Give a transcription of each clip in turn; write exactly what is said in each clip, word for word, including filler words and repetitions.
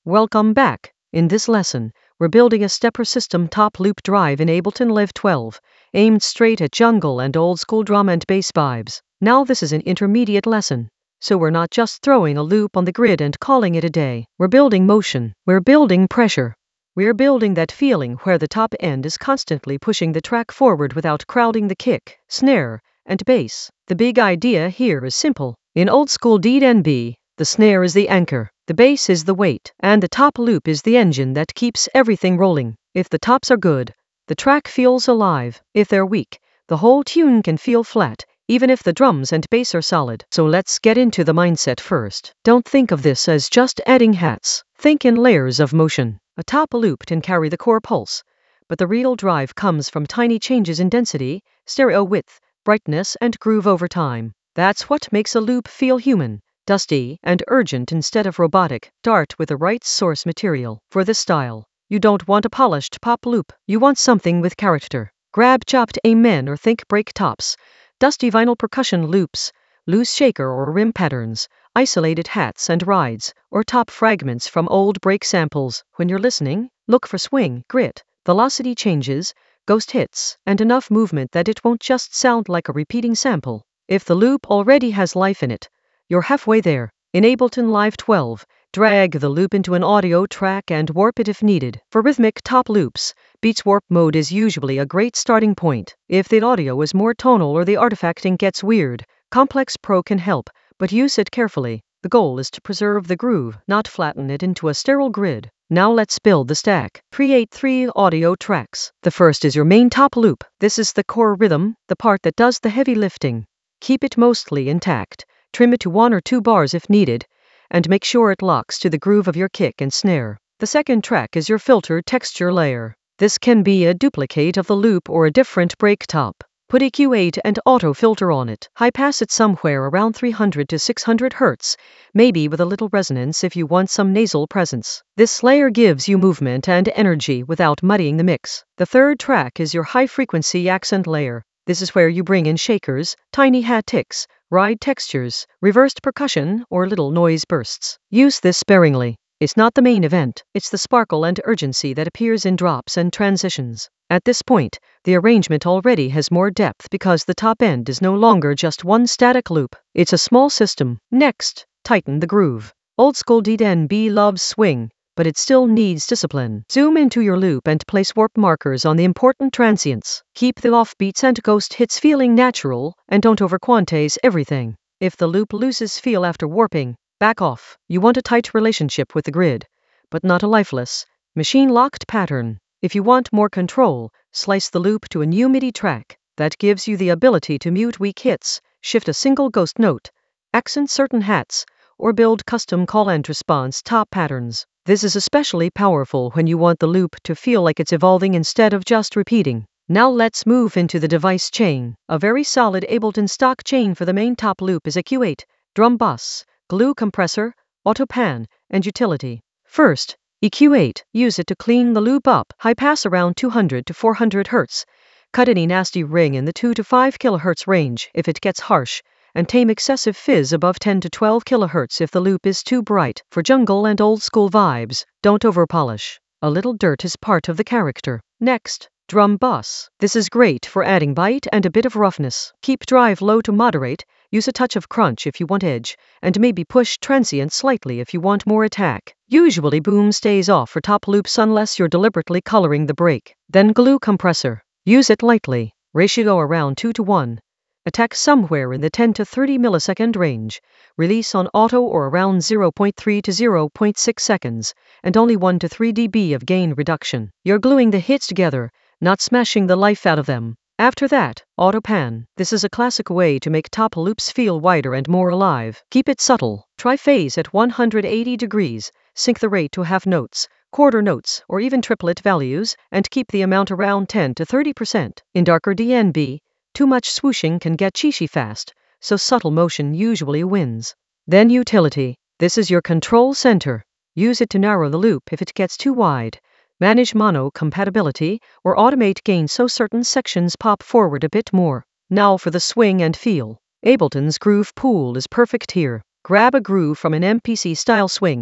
Welcome back. In this lesson, we're building a stepper system top loop drive in Ableton Live twelve, aimed straight at jungle and old school drum and bass vibes. Now this is an intermediate lesson, so we're not just throwing a loop on the grid and calling it a day. We're building motion. We're building pressure. We're building that feeling where the top end is constantly pushing the track forward without crowding the kick, snare, and bass. The big idea here is simple. In old school D and B, the snare is the anchor, the bass is the weight, and the top loop is the engine that keeps everything rolling. If the tops are good, the track feels alive. If they're weak, the whole tune can feel flat, even if the drums and bass are solid. So let's get into the mindset first. Don't think of this as just adding hats. Think in layers of motion. A top loop can carry the core pulse, but the real drive comes from tiny changes in density, stereo width, brightness, and groove over time. That's what makes a loop feel human, dusty, and urgent instead of robotic. Start with the right source material. For this style, you don't want a polished pop loop. You want something with character. Grab chopped amen or think break tops, dusty vinyl percussion loops, loose shaker or rim patterns, isolated hats and rides, or top fragments from old break samples. When you're listening, look for swing, grit, velocity changes, ghost hits, and enough movement that it won't just sound like a repeating sample. If the loop already has life in it, you're halfway there. In Ableton Live twelve, drag the loop into an audio track and warp it if needed. For rhythmic top loops, Beats Warp mode is usually a great starting point. If the audio is more tonal or the artifacting gets weird, Complex Pro can help, but use it carefully. The goal is to preserve the groove, not flatten it into a sterile grid. Now let's build the stack. Create three audio tracks. The first is your main top loop. This is the core rhythm, the part that does the heavy lifting. Keep it mostly intact. Trim it to one or two bars if needed, and make sure it locks to the groove of your kick and snare. The second track is your filter texture layer. This can be a duplicate of the loop or a different break top. Put E Q eight and auto filter on it. High pass it somewhere around three hundred to six hundred hertz, maybe with a little resonance if you want some nasal presence. This layer gives you movement and energy without muddying the mix. The third track is your high frequency accent layer. This is where you bring in shakers, tiny hat ticks, ride textures, reversed percussion, or little noise bursts. Use this sparingly. It's not the main event, it's the sparkle and urgency that appears in drops and transitions. At this point, the arrangement already has more depth because the top end is no longer just one static loop. It's a small system. Next, tighten the groove. Old school D and B loves swing, but it still needs discipline. Zoom into your loop and place warp markers on the important transients. Keep the offbeats and ghost hits feeling natural, and don't overquantize everything. If the loop loses feel after warping, back off. You want a tight relationship with the grid, but not a lifeless, machine-locked pattern. If you want more control, slice the loop to a new MIDI track. That gives you the ability to mute weak hits, shift a single ghost note, accent certain hats, or build custom call and response top patterns. This is especially powerful when you want the loop to feel like it's evolving instead of just repeating. Now let's move into the device chain. A very solid Ableton stock chain for the main top loop is E Q eight, drum bus, glue compressor, auto pan, and utility. First, E Q eight. Use it to clean the loop up. High pass around two hundred to four hundred hertz. Cut any nasty ring in the two to five kilohertz range if it gets harsh, and tame excessive fizz above ten to twelve kilohertz if the loop is too bright. For jungle and old school vibes, don't overpolish. A little dirt is part of the character. Next, drum bus. This is great for adding bite and a bit of roughness. Keep drive low to moderate, use a touch of crunch if you want edge, and maybe push transient slightly if you want more attack. Usually boom stays off for top loops unless you're deliberately coloring the break. Then glue compressor. Use it lightly. Ratio around two to one. Attack somewhere in the ten to thirty millisecond range. Release on auto or around zero point three to zero point six seconds, and only one to three decibels of gain reduction. You're gluing the hits together, not smashing the life out of them. After that, auto pan. This is a classic way to make top loops feel wider and more alive. Keep it subtle. Try phase at one hundred eighty degrees, sync the rate to half notes, quarter notes, or even triplet values, and keep the amount around ten to thirty percent. In darker D and B, too much swooshing can get cheesy fast, so subtle motion usually wins. Then utility. This is your control center. Use it to narrow the loop if it gets too wide. Manage mono compatibility, or automate gain so certain sections pop forward a bit more. Now for the swing and feel. Ableton's Groove Pool is perfect here. Grab a groove from an M P C-style swing,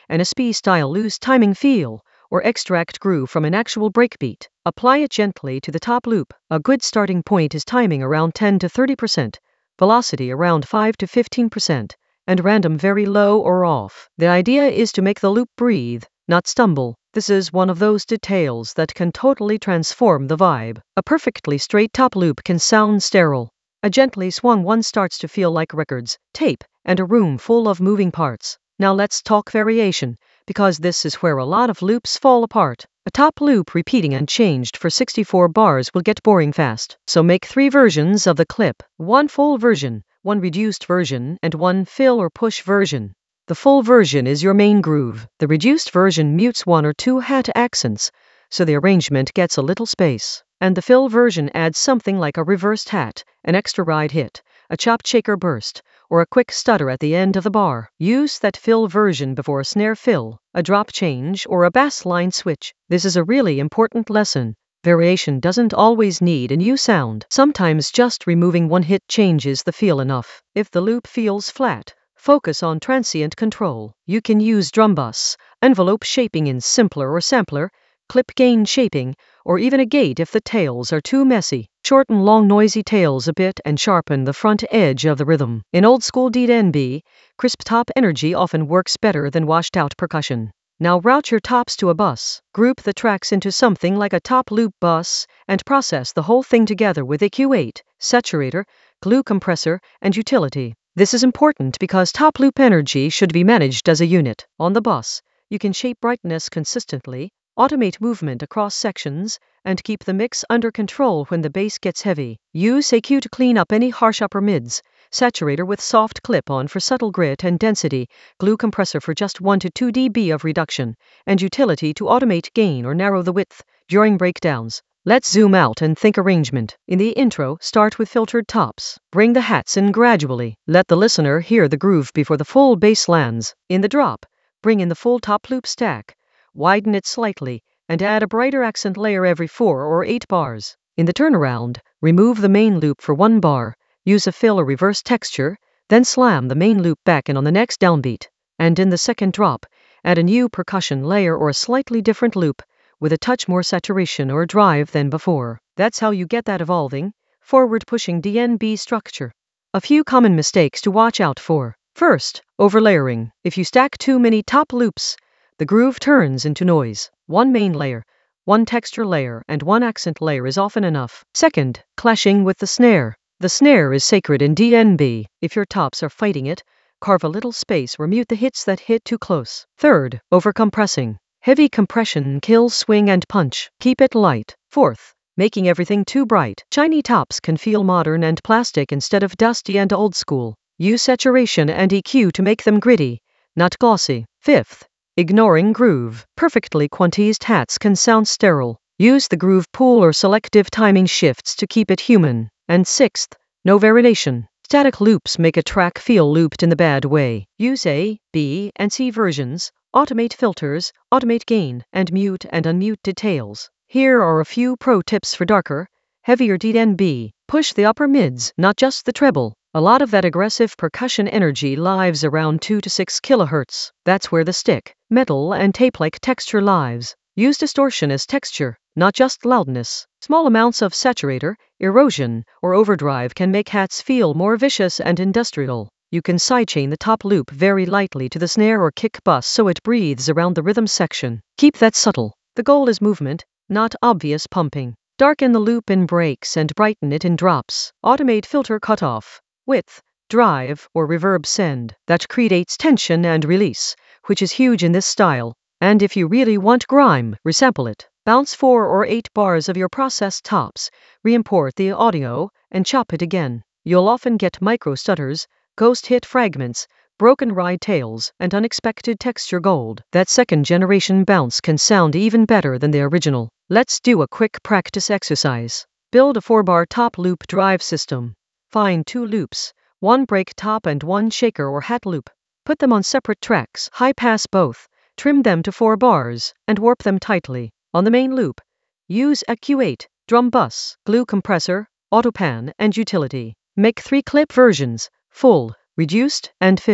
an S P-style loose timing feel, or extract groove from an actual breakbeat. Apply it gently to the top loop. A good starting point is timing around ten to thirty percent, velocity around five to fifteen percent, and random very low or off. The idea is to make the loop breathe, not stumble. This is one of those details that can totally transform the vibe. A perfectly straight top loop can sound sterile. A gently swung one starts to feel like records, tape, and a room full of moving parts. Now let's talk variation, because this is where a lot of loops fall apart. A top loop repeating unchanged for sixty-four bars will get boring fast. So make three versions of the clip: one full version, one reduced version, and one fill or push version. The full version is your main groove. The reduced version mutes one or two hat accents, so the arrangement gets a little space. And the fill version adds something like a reversed hat, an extra ride hit, a chopped shaker burst, or a quick stutter at the end of the bar. Use that fill version before a snare fill, a drop change, or a bass line switch. This is a really important lesson. Variation doesn't always need a new sound. Sometimes just removing one hit changes the feel enough. If the loop feels flat, focus on transient control. You can use drum bus, envelope shaping in simpler or sampler, clip gain shaping, or even a gate if the tails are too messy. Shorten long noisy tails a bit and sharpen the front edge of the rhythm. In old school D N B, crisp top energy often works better than washed out percussion. Now route your tops to a bus. Group the tracks into something like a top loop bus and process the whole thing together with E Q eight, saturator, glue compressor, and utility. This is important because top loop energy should be managed as a unit. On the bus, you can shape brightness consistently, automate movement across sections, and keep the mix under control when the bass gets heavy. Use E Q to clean up any harsh upper mids, saturator with soft clip-on for subtle grit and density, glue compressor for just one to two decibels of reduction, and utility to automate gain or narrow the width during breakdowns. Let's zoom out and think arrangement. In the intro, start with filtered tops. Bring the hats in gradually. Let the listener hear the groove before the full bass lands. In the drop, bring in the full top loop stack. Widen it slightly, and add a brighter accent layer every four or eight bars. In the turnaround, remove the main loop for one bar, use a fill or reverse texture, then slam the main loop back in on the next downbeat. And in the second drop, add a new percussion layer or a slightly different loop, with a touch more saturation or drive than before. That's how you get that evolving, forward-pushing D N B structure. A few common mistakes to watch out for. First, overlayering. If you stack too many top loops, the groove turns into noise. One main layer, one texture layer, and one accent layer is often enough. Second, clashing with the snare. The snare is sacred in D N B. If your tops are fighting it, carve a little space or mute the hits that hit too close. Third, overcompressing. Heavy compression kills swing and punch. Keep it light. Fourth, making everything too bright. Shiny tops can feel modern and plastic instead of dusty and old school. Use saturation and E Q to make them gritty, not glossy. Fifth, ignoring groove. Perfectly quantized hats can sound sterile. Use the groove pool or selective timing shifts to keep it human. And sixth, no variation. Static loops make a track feel looped in the bad way. Use A, B, and C versions, automate filters, automate gain, and mute and unmute details. Here are a few pro tips for darker, heavier D N B. Push the upper mids, not just the treble. A lot of that aggressive percussion energy lives around two to six kilohertz. That's where the stick, metal, and tape-like texture lives. Use distortion as texture, not just loudness. Small amounts of saturator, erosion, or overdrive can make hats feel more vicious and industrial. You can sidechain the top loop very lightly to the snare or kick bus so it breathes around the rhythm section. Keep that subtle. The goal is movement, not obvious pumping. Darken the loop in breaks and brighten it in drops. Automate filter cutoff, width, drive, or reverb send. That creates tension and release, which is huge in this style. And if you really want grime, resample it. Bounce four or eight bars of your processed tops, re-import the audio, and chop it again. You'll often get micro stutters, ghost hit fragments, broken ride tails, and unexpected texture gold. That second generation bounce can sound even better than the original. Let's do a quick practice exercise. Build a four bar top loop drive system. Find two loops, one break top and one shaker or hat loop. Put them on separate tracks, high pass both, trim them to four bars, and warp them tightly. On the main loop, use E Q eight, drum bus, glue compressor, autopan, and utility. Make three clip versions, full, reduced, and fill.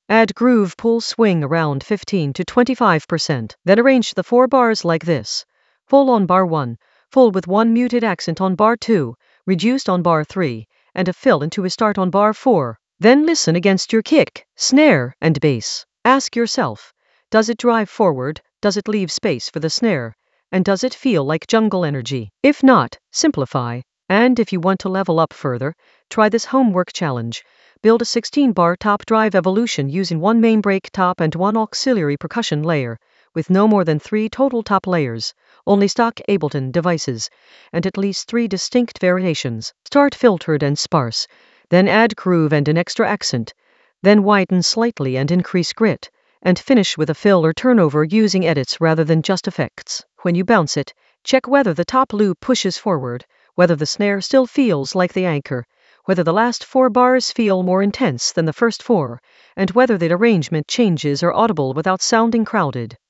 Add groove pull swing around fifteen to twenty-five percent. Then arrange the four bars like this. Full on bar one, full with one muted accent on bar two, reduced on bar three, and a fill into a start on bar four. Then listen against your kick, snare, and bass. Ask yourself, does it drive forward, does it leave space for the snare, and does it feel like jungle energy? If not, simplify. And if you want to level up further, try this homework challenge. Build a sixteen bar top drive evolution using one main break top and one auxiliary percussion layer, with no more than three total top layers, only stock Ableton devices, and at least three distinct variations. Start filtered and sparse, then add groove and an extra accent, then widen slightly and increase grit, and finish with a fill or turnover using edits rather than just effects. When you bounce it, check whether the top loop pushes forward, whether the snare still feels like the anchor, whether the last four bars feel more intense than the first four, and whether the arrangement changes are audible without sounding crowded.